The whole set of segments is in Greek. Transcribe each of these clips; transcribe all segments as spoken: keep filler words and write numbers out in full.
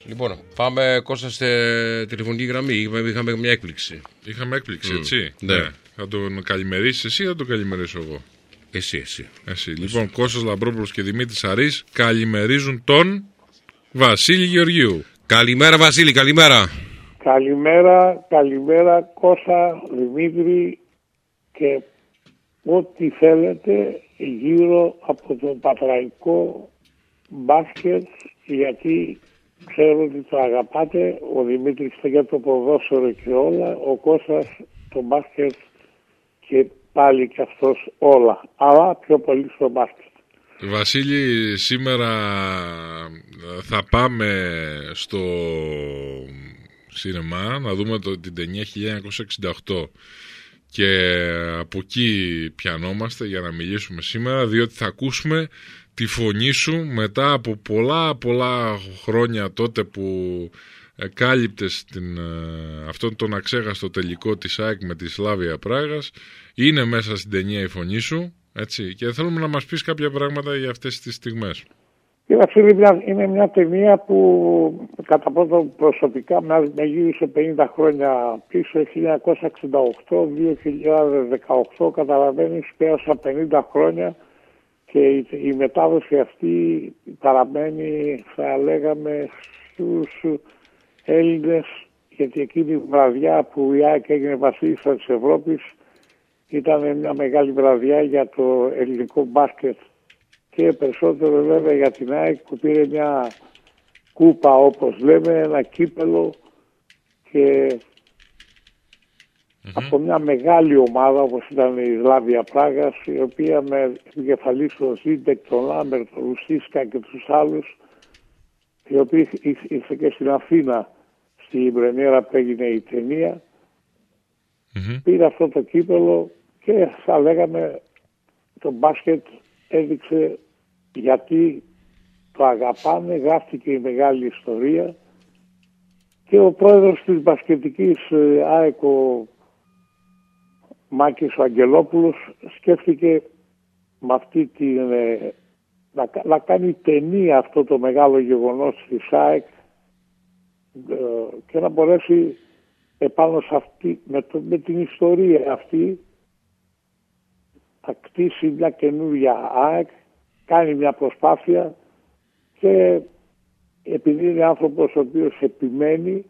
Λοιπόν, πάμε Κώστα στη τηλεφωνική γραμμή. Είχαμε, είχαμε μια έκπληξη. Είχαμε έκπληξη, mm. έτσι. Ναι. ναι. Θα τον καλημερίσει εσύ ή θα τον καλημερίσω εγώ? Εσύ, εσύ. εσύ. εσύ. Λοιπόν, Κώστας Λαμπρόπουλος και Δημήτρης Αρής καλημερίζουν τον Βασίλη Γεωργίου. Καλημέρα, Βασίλη, καλημέρα. Καλημέρα, καλημέρα Κώστα, Δημήτρη και ό,τι θέλετε γύρω από τον πατραϊκό μπάσκετ, γιατί ξέρω ότι το αγαπάτε. Ο Δημήτρης για το ποδόσφαιρο και όλα, ο Κώστας το μπάσκετ και πάλι και αυτός όλα, αλλά πιο πολύ στο μπάσκετ. Βασίλη, σήμερα θα πάμε στο σινεμά να δούμε το, την ταινία χίλια εννιακόσια εξήντα οκτώ και από εκεί πιανόμαστε για να μιλήσουμε σήμερα, διότι θα ακούσουμε τη φωνή σου μετά από πολλά πολλά χρόνια, τότε που κάλυπτες την, αυτόν τον αξέχαστο τελικό της ΑΕΚ με τη Σλάβια Πράγας. Είναι μέσα στην ταινία η φωνή σου, έτσι, και θέλουμε να μας πεις κάποια πράγματα για αυτές τις στιγμές. Κοίταξε, είναι μια ταινία που κατά πρώτον προσωπικά με γύρισε πενήντα χρόνια πίσω, χίλια εννιακόσια εξήντα οκτώ με δύο χιλιάδες δεκαοκτώ, καταλαβαίνεις, πέρασα πενήντα χρόνια και η, η μετάδοση αυτή παραμένει, θα λέγαμε, στους Έλληνες, γιατί εκείνη η βραδιά που η ΑΕΚ έγινε βασίλισσα της Ευρώπης ήταν μια μεγάλη βραδιά για το ελληνικό μπάσκετ και περισσότερο βέβαια για την ΑΕΚ που πήρε μια κούπα, όπως λέμε, ένα κύπελο και mm-hmm. από μια μεγάλη ομάδα όπως ήταν η Σλάβια Πράγας, η οποία με επικεφαλής τον Ζίντεκ, τον Λάμπερ, τον Ρουσίσκα και τους άλλους, οι οποίοι ήρθε και στην Αθήνα στην πρεμιέρα που έγινε η ταινία, mm-hmm. πήρε αυτό το κύπελο και θα λέγαμε το μπάσκετ έδειξε γιατί το αγαπάνε, γράφτηκε η μεγάλη ιστορία και ο πρόεδρος της μπασκετικής ΑΕΚ, ο Μάκης ο Αγγελόπουλος, σκέφτηκε με αυτή την, να, να κάνει ταινία αυτό το μεγάλο γεγονός της ΑΕΚ και να μπορέσει επάνω σε αυτή, με, το, με την ιστορία αυτή, θα κτίσει μια καινούργια ΑΕΚ, κάνει μια προσπάθεια και επειδή είναι άνθρωπος ο οποίος επιμένει,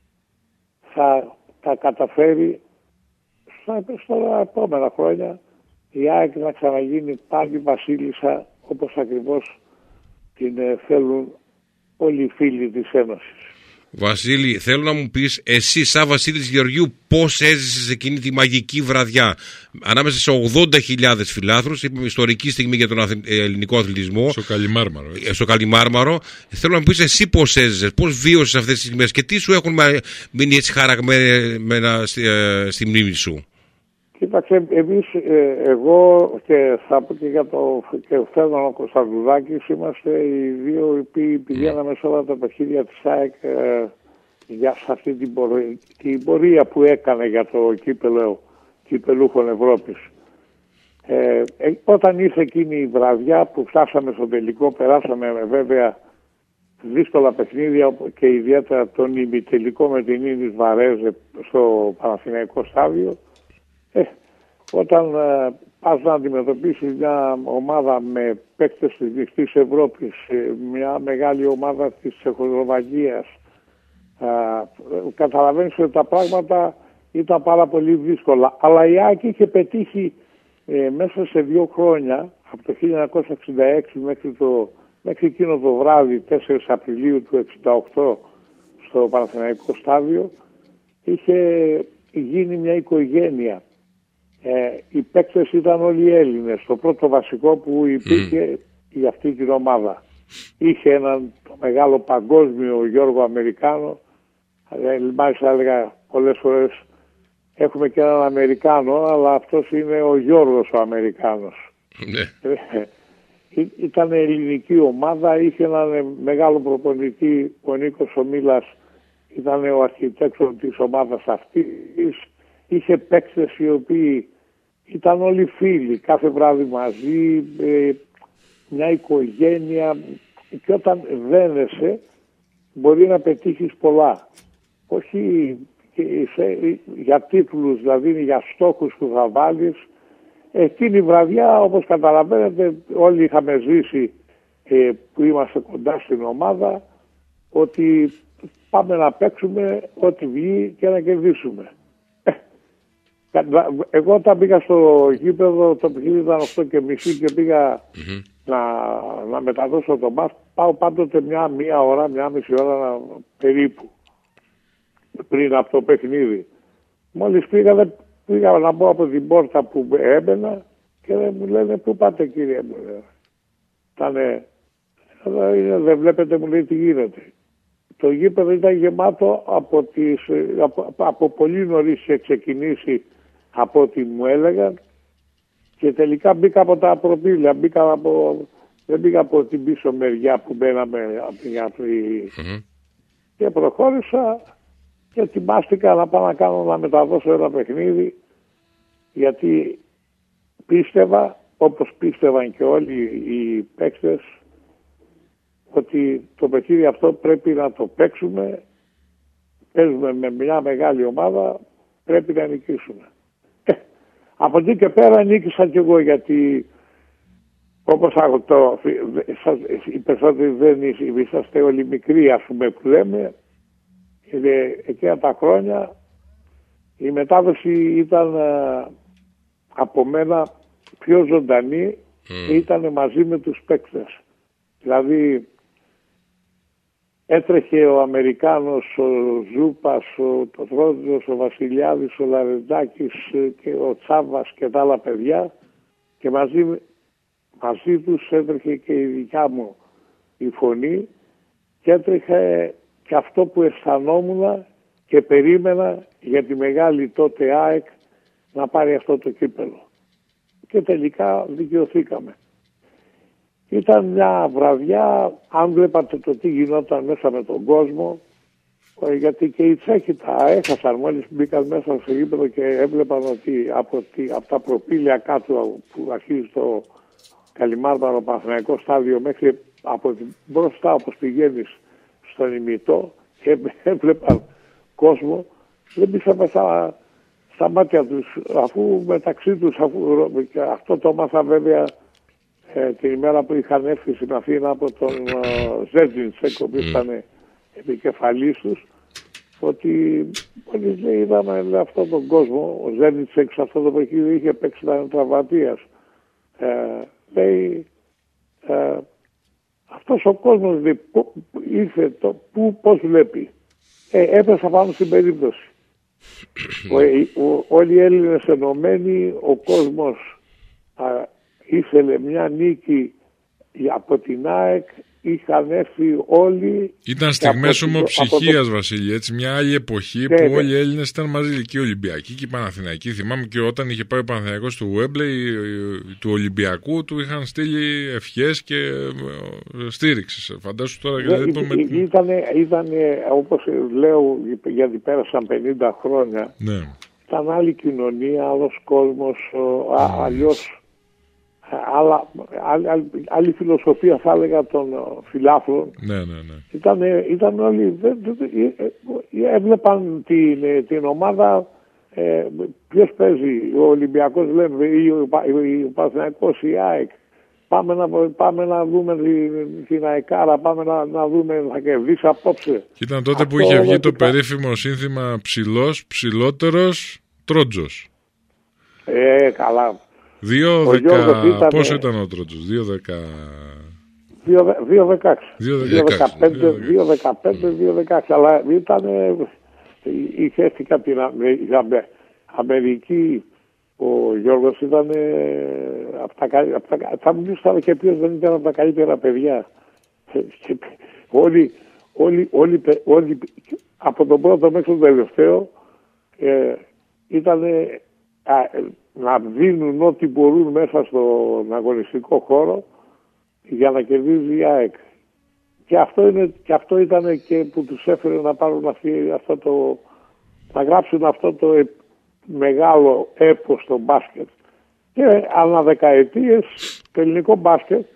θα, θα καταφέρει στα, στα επόμενα χρόνια η ΑΕΚ να ξαναγίνει πάλι βασίλισσα, όπως ακριβώς την θέλουν όλοι οι φίλοι της Ένωσης. Βασίλη, θέλω να μου πεις εσύ σαν Βασίλης Γεωργίου πώς έζησες εκείνη τη μαγική βραδιά ανάμεσα σε ογδόντα χιλιάδες φιλάθλους, είπαμε ιστορική στιγμή για τον ελληνικό αθλητισμό, στο Καλιμάρμαρο, στο Καλιμάρμαρο. Θέλω να μου πεις εσύ πώς έζησες, πώς βίωσες αυτές τις στιγμές και τι σου έχουν μείνει έτσι χαραγμένα στη, στη μνήμη σου. Κοίταξε, εμείς, ε, εγώ και θα πω και για το και ο Φέδωνο Κωνσταντουδάκης, είμαστε οι δύο οι οποίοι πηγαίναμε σε όλα τα παιχνίδια της ΑΕΚ ε, για σε αυτή την πορεία, την πορεία που έκανε για το κύπελο κυπελούχων Ευρώπης. Ε, ε, όταν ήρθε εκείνη η βραδιά που φτάσαμε στο τελικό, περάσαμε με βέβαια δύσκολα παιχνίδια και ιδιαίτερα τον ημιτελικό με την Ίνις Βαρέζε στο Παναθηναϊκό στάδιο. Ε, όταν ε, πας να αντιμετωπίσεις μια ομάδα με παίκτες της δικτύης Ευρώπης, μια μεγάλη ομάδα της Τσεχοσλοβακίας, ε, καταλαβαίνεις ότι τα πράγματα ήταν πάρα πολύ δύσκολα. Αλλά η ΑΕΚ είχε πετύχει ε, μέσα σε δύο χρόνια, από το χίλια εννιακόσια εξήντα έξι μέχρι, το, μέχρι εκείνο το βράδυ, τέσσερις Απριλίου του εξήντα οκτώ, στο Παναθηναϊκό στάδιο, είχε γίνει μια οικογένεια. Ε, οι παίκτες ήταν όλοι Έλληνες. Το πρώτο βασικό που υπήρχε mm. για αυτή την ομάδα. Είχε έναν μεγάλο παγκόσμιο Γιώργο Αμερικάνο. Ε, μάλιστα έλεγα πολλές φορές έχουμε και έναν Αμερικάνο, αλλά αυτός είναι ο Γιώργος ο Αμερικάνος. Mm. Ε, ήταν ελληνική ομάδα, είχε έναν μεγάλο προπονητή, ο Νίκος ο Μίλας ήταν ο αρχιτέκτορ της ομάδας αυτής. Είχε παίκτες οι οποίοι ήταν όλοι φίλοι, κάθε βράδυ μαζί, ε, μια οικογένεια, και όταν δένεσαι μπορεί να πετύχεις πολλά. Όχι σε, για τίτλους, δηλαδή για στόχους που θα βάλεις. Εκείνη η βραδιά, όπως καταλαβαίνετε, όλοι είχαμε ζήσει ε, που είμαστε κοντά στην ομάδα, ότι πάμε να παίξουμε ό,τι βγει και να κερδίσουμε. Εγώ όταν πήγα στο γήπεδο, το παιχνίδι ήταν οκτώ και μισή και πήγα mm-hmm. να, να μεταδώσω το μάτς. Πάω πάντοτε μια, μια ώρα, μια μισή ώρα να, περίπου πριν από το παιχνίδι. Μόλις πήγα, πήγα να μπω από την πόρτα που έμπαινα και μου λένε πού πάτε κύριε μου. Ήτανε, δεν βλέπετε, μου λέει τι γίνεται. Το γήπεδο ήταν γεμάτο από, τις, από, από πολύ νωρίς είχε ξεκινήσει από ό,τι μου έλεγαν και τελικά μπήκα από τα προπήλαια, μπήκα από, δεν μπήκα από την πίσω μεριά που μπαίναμε από την γιατρή mm-hmm. και προχώρησα και ετοιμάστηκα να πάω να κάνω να μεταδώσω ένα παιχνίδι γιατί πίστευα, όπως πίστευαν και όλοι οι παίκτες, ότι το παιχνίδι αυτό πρέπει να το παίξουμε, παίζουμε με μια μεγάλη ομάδα, πρέπει να νικήσουμε. Ε, από εκεί και πέρα νίκησα κι εγώ, γιατί όπως το, οι περισσότεροι δεν είσαστε όλοι μικροί, ας πούμε, που λέμε, και εκείνα τα χρόνια η μετάδοση ήταν α, από μένα πιο ζωντανή mm. και ήταν μαζί με τους παίκτες. Δηλαδή έτρεχε ο Αμερικάνος, ο Ζούπας, ο Τοθρόντζος, ο Βασιλιάδης, ο Λαρεντάκης και ο Τσάβας και τα άλλα παιδιά και μαζί, μαζί τους έτρεχε και η δικιά μου η φωνή και έτρεχε και αυτό που αισθανόμουν και περίμενα για τη μεγάλη τότε ΑΕΚ να πάρει αυτό το κύπελο. Και τελικά δικαιωθήκαμε. Ήταν μια βραδιά, αν βλέπατε το τι γινόταν μέσα με τον κόσμο, γιατί και οι Τσέχοι τα έχασαν μόλις μπήκαν μέσα στο γήπεδο και έβλεπαν ότι από, τη, από τα προπήλαια κάτω που αρχίζει το Καλιμάρμαρο Παναθηναϊκό στάδιο μέχρι από την μπροστά όπως πηγαίνεις στον ημιτό και έβλεπαν κόσμο, δεν πήσαμε στα, στα μάτια τους, αφού μεταξύ τους, αφού, και αυτό το μάθα βέβαια ε, την ημέρα που είχαν έρθει στην Αθήνα από τον uh, Ζέρτζιντσεκ, ο οποίος ήταν επικεφαλής τους, ότι μόλις λέει, είδαμε λέει, αυτόν τον κόσμο, ο Ζέρτζιντσεκ σε αυτό το παιχνίδι είχε παίξει, ήταν τραυματίας. Ε, λέει, ε, αυτός ο κόσμος λέει, ήρθε, το, που, πώς βλέπει. Ε, έπεσα πάνω στην περίπτωση. ο, ο, όλοι οι Έλληνες ενωμένοι, ο κόσμος α, ήθελε μια νίκη από την ΑΕΚ, είχαν έρθει όλοι. Ήταν στιγμές ομοψυχίας, το... Βασίλη, έτσι, μια άλλη εποχή ναι, που ναι. όλοι οι Έλληνες ήταν μαζί, και οι Ολυμπιακοί και οι Παναθηναϊκοί. Θυμάμαι και όταν είχε πάει ο Παναθηναϊκός στο Wembley του Ολυμπιακού, του είχαν στείλει ευχές και στήριξη. Φαντάσου τώρα και δηλαδή. Ναι, με... ήταν, ήταν όπως λέω, γιατί πέρασαν πενήντα χρόνια. Ναι. Ήταν άλλη κοινωνία, άλλος κόσμος, mm. αλλιώς. Άλλα, άλλη, άλλη φιλοσοφία θα έλεγα των φιλάθλων. Ναι, ναι, ναι. Ήταν, ήταν όλοι, έβλεπαν την, την ομάδα, ε, ποιος παίζει, ο Ολυμπιακός λέμε, ή ο, ο Παναθηναϊκός, η ΑΕΚ. Πάμε να, πάμε να δούμε την, την ΑΕΚΑΡΑ, πάμε να, να δούμε να κερδίσει απόψε. Και ήταν τότε αυτό που είχε βγει το ήταν... περίφημο σύνθημα ψηλός, ψηλότερος, Τρότζος. Ε, καλά. δύο δέκα, ήταν... πόσο ήταν ο Τρότζος, δύο δέκα... δύο δεκαέξι. δύο δεκαπέντε, δύο δεκαέξι, αλλά ήταν, είχε έρθει από την Αμερική, ο Γιώργος ήταν, από τα, από τα, θα μου πεις και ποιος δεν ήταν από τα καλύτερα παιδιά. όλοι, όλοι, όλοι, όλοι, από τον πρώτο μέχρι τον τελευταίο, ε, ήταν να δίνουν ό,τι μπορούν μέσα στον αγωνιστικό χώρο για να κερδίζει η ΑΕΚ. Και αυτό, είναι, και αυτό ήταν και που τους έφερε να πάρουν αυτή, αυτό το, να γράψουν αυτό το μεγάλο έπος στο μπάσκετ. Και ανά δεκαετίες το ελληνικό μπάσκετ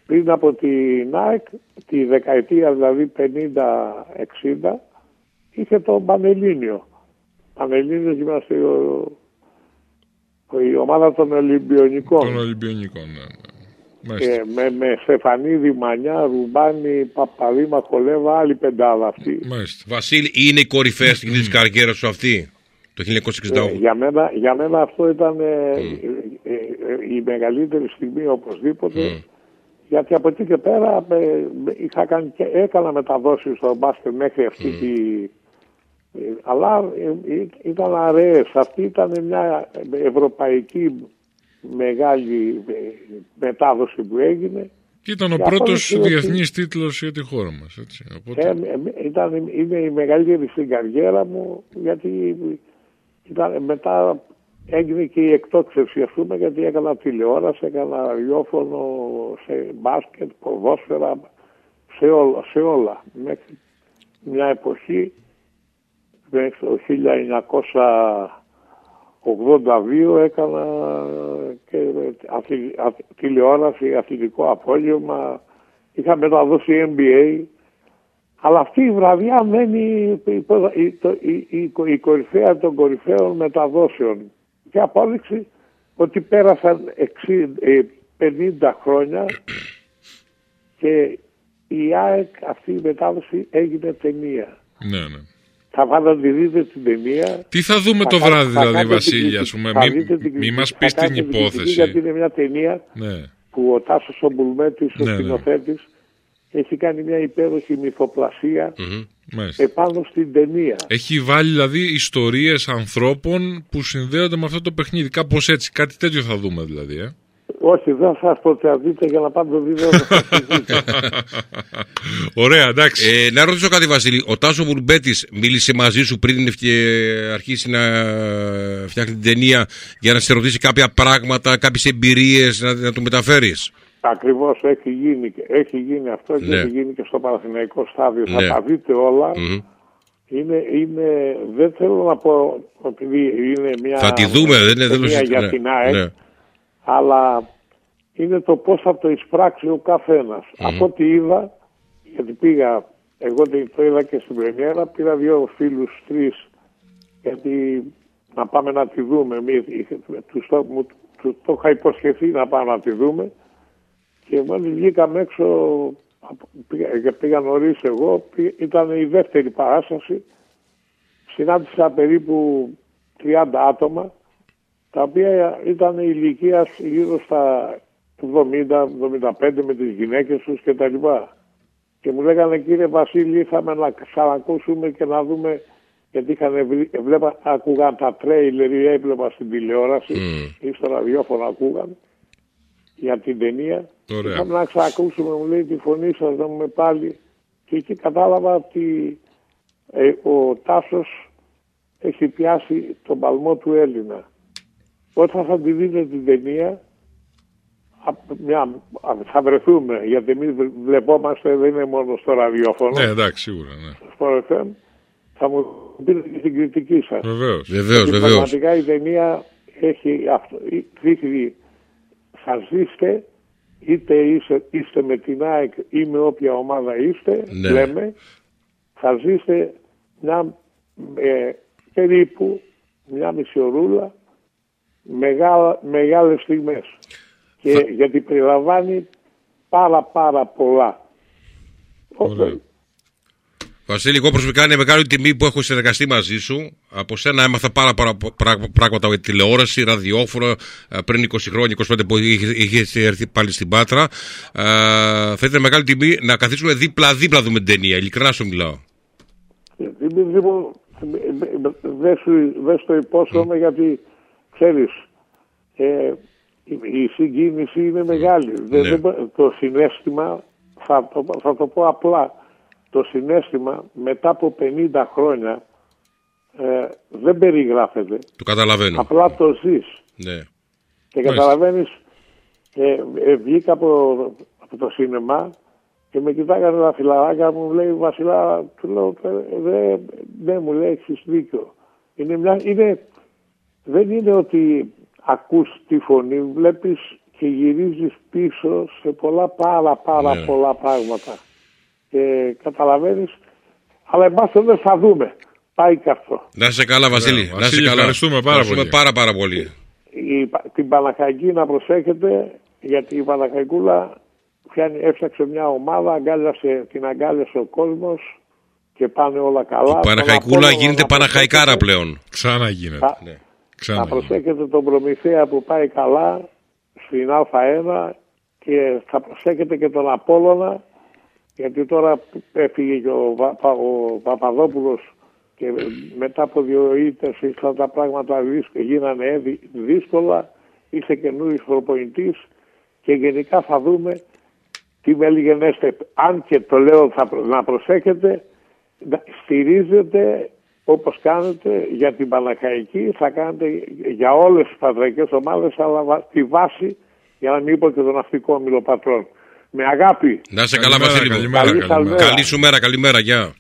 πριν από την ΑΕΚ, τη δεκαετία δηλαδή πενήντα εξήντα, είχε το Πανελλήνιο. Πανελλήνιος γυμναστήριο, η ομάδα των Ολυμπιονικών. Των Ολυμπιονικών, ναι. Ε, με, με Στεφανίδη, Μανιά, Ρουμπάνη, Παπαδήμα, Κολέβα, άλλη πεντάδα αυτή. Μάλιστα. Βασίλη, είναι η κορυφαία στιγμή της καριέρας σου αυτή, το χίλια εννιακόσια εξήντα οκτώ? Ε, για, μένα, για μένα αυτό ήταν ε, mm. ε, ε, η μεγαλύτερη στιγμή οπωσδήποτε. Mm. Γιατί από εκεί και πέρα ε, είχα κάνει και έκανα μεταδόσεις στο μπάσκετ μέχρι αυτή mm. τη... Ε, αλλά ε, ήταν αραιές. Αυτή ήταν μια ευρωπαϊκή μεγάλη μετάδοση που έγινε. Και ήταν ο και πρώτος διεθνής ότι... τίτλος για τη χώρα μας. Έτσι. Οπότε... Ε, ήταν, είναι η μεγαλύτερη στην καριέρα μου, γιατί ήταν, μετά έγινε και η εκτόξευση, ας πούμε, γιατί έκανα τηλεόραση, έκανα ραδιόφωνο, σε μπάσκετ, ποδόσφαιρα, σε όλα. Σε όλα. Μέχρι μια εποχή, μέχρι το χίλια εννιακόσια ογδόντα δύο έκανα και αθλη, αθ, τηλεόραση, αθλητικό απόγευμα, είχα μεταδώσει N B A, αλλά αυτή η βραδιά μένει η, η, η, η, η κορυφαία των κορυφαίων μεταδόσεων και απόδειξη ότι πέρασαν πενήντα χρόνια και η ΑΕΚ αυτή η μετάδοση έγινε ταινία. Ναι, ναι. Θα βάλω να τη δείτε την ταινία. Τι θα δούμε θα το βράδυ, θα δηλαδή, Βασίλη, ας πούμε. Μην μη μας πεις την υπόθεση. Γιατί είναι μια ταινία ναι. που ο Τάσος ο Μπουλμέτης, ο ναι, σκηνοθέτης, ναι. έχει κάνει μια υπέροχη μυθοπλασία mm-hmm. επάνω στην ταινία. Έχει βάλει δηλαδή ιστορίες ανθρώπων που συνδέονται με αυτό το παιχνίδι. Κάπως έτσι, κάτι τέτοιο θα δούμε δηλαδή. Ε. Όχι, δεν θα σας πω τι δείτε για να πάτε το βίντεο. Ωραία, εντάξει. Ε, να ρωτήσω κάτι, Βασίλη. Ο Τάσο Μπουρμπέτης μίλησε μαζί σου πριν αρχίσει να φτιάχνει την ταινία για να σε ρωτήσει κάποια πράγματα, κάποιες εμπειρίες, να, να του μεταφέρεις? Ακριβώς, έχει γίνει, έχει γίνει αυτό και ναι. έχει γίνει και στο Παναθηναϊκό στάδιο. Ναι. Θα τα δείτε όλα. Mm-hmm. Είναι, είναι, δεν θέλω να πω επειδή είναι μια, θα τη δούμε, δεν είναι, μια για ναι. την ΑΕΚ. Ναι. Αλλά είναι το πώς θα το εισπράξει ο καθένας. Mm. Από ό,τι είδα, γιατί πήγα, εγώ το είδα και στην πρεμιέρα, πήρα δύο φίλους, τρεις, γιατί να πάμε να τη δούμε. Εμείς, τους, το, μου, τους το είχα υποσχεθεί να πάμε να τη δούμε και μόλις βγήκαμε έξω, πήγα, πήγα νωρίς εγώ, πήγα, ήταν η δεύτερη παράσταση, συνάντησα περίπου τριάντα άτομα, τα οποία ήταν ηλικίας γύρω στα εβδομήντα εβδομήντα πέντε με τις γυναίκες τους και τα λοιπά. Και μου λέγανε, κύριε Βασίλη, ήρθαμε να ξανακούσουμε και να δούμε, γιατί είχαν βλέπα, ακούγαν τα τρέιλερ ή έβλεπα στην τηλεόραση mm. ή στο ραδιόφωνο ακούγαν για την ταινία. Ωραία. Είχαμε να ξανακούσουμε, μου λέει, τη φωνή σας, να μου πάλι. Και εκεί κατάλαβα ότι ε, ο Τάσος έχει πιάσει τον παλμό του Έλληνα. Όταν θα τη δείτε την ταινία, μια, θα βρεθούμε, γιατί εμείς βλεπόμαστε, δεν είναι μόνο στο ραδιόφωνο. Ναι, εντάξει, σίγουρα. Ναι. Στο εφ εμ, θα μου πείτε και την κριτική σας. Βεβαίως. Βεβαίως, βεβαίως. Πραγματικά η ταινία έχει αυτό. Δείχνει, θα ζήστε, είτε είστε, είστε με την ΑΕΚ ή με όποια ομάδα είστε, ναι. λέμε, θα ζήστε μια, ε, περίπου μια μισή ωρούλα, Μεγάλα, μεγάλες στιγμές και θα... γιατί περιλαμβάνει πάρα πάρα πολλά. Ωραία. Βασίλη, εγώ προσωπικά είναι μεγάλη τιμή που έχω συνεργαστεί μαζί σου. Από σένα έμαθα πάρα πολλά πράγματα για τηλεόραση, ραδιόφωνο, πριν είκοσι χρόνια, είκοσι πέντε που είχε έρθει πάλι στην Πάτρα. Α, θα ήταν μεγάλη τιμή να καθίσουμε δίπλα-δίπλα δούμε την ταινία, ειλικρινά σου μιλάω. Δεν στο υπόσχομαι mm. γιατί ξέρεις, ε, η, η συγκίνηση είναι μεγάλη. Ναι. Δεν, το συναίσθημα, θα το, θα το πω απλά, το συναίσθημα μετά από πενήντα χρόνια ε, δεν περιγράφεται. Το καταλαβαίνω. Απλά το ζεις. Ναι. Και καταλαβαίνεις, ε, ε, βγήκα από, από το σίνεμα και με κοιτάγανε τα φιλαράκια μου, λέει Βασιλά, του λέω, δε, ναι, μου λέει, έχεις δίκιο. Είναι μια, είναι, δεν είναι ότι ακούς τη φωνή, βλέπεις και γυρίζεις πίσω σε πολλά πάρα πάρα ναι. πολλά πράγματα. Και καταλαβαίνεις, αλλά εμάς δεν θα δούμε. Πάει και αυτό. Να είσαι καλά, Βασίλη. Yeah, να είσαι καλά. Ευχαριστούμε πάρα πολύ. πάρα, πάρα πολύ. Η, την Παναχαϊκή να προσέχετε, γιατί η Παναχαϊκούλα πιάνει, έφτιαξε μια ομάδα, αγκάλιασε, την αγκάλιασε ο κόσμος και πάνε όλα καλά. Η Παναχαϊκούλα γίνεται Παναχαϊκάρα πλέον. Ξανά γίνεται. Θα, ναι. να προσέχετε τον Προμηθέα που πάει καλά στην Α1 και θα προσέχετε και τον Απόλλωνα, γιατί τώρα έφυγε και ο, Πα, ο Παπαδόπουλος και μετά από δύο ήττες ήρθαν τα πράγματα δύσκολα, γίνανε δύσκολα, είσαι καινούργιος προπονητής και γενικά θα δούμε τι με λιγενέστε. Αν και το λέω θα, να προσέχετε, στηρίζετε όπως κάνετε για την Παναχαϊκή, θα κάνετε για όλες τις πατραϊκές ομάδες, αλλά τη βάση, για να μην πω και τον ναυτικό όμιλο πατρών. Με αγάπη. Να είσαι καλά, Βασίλη. Καλημέρα, καλημέρα. Καλή σου μέρα, καλημέρα, γεια.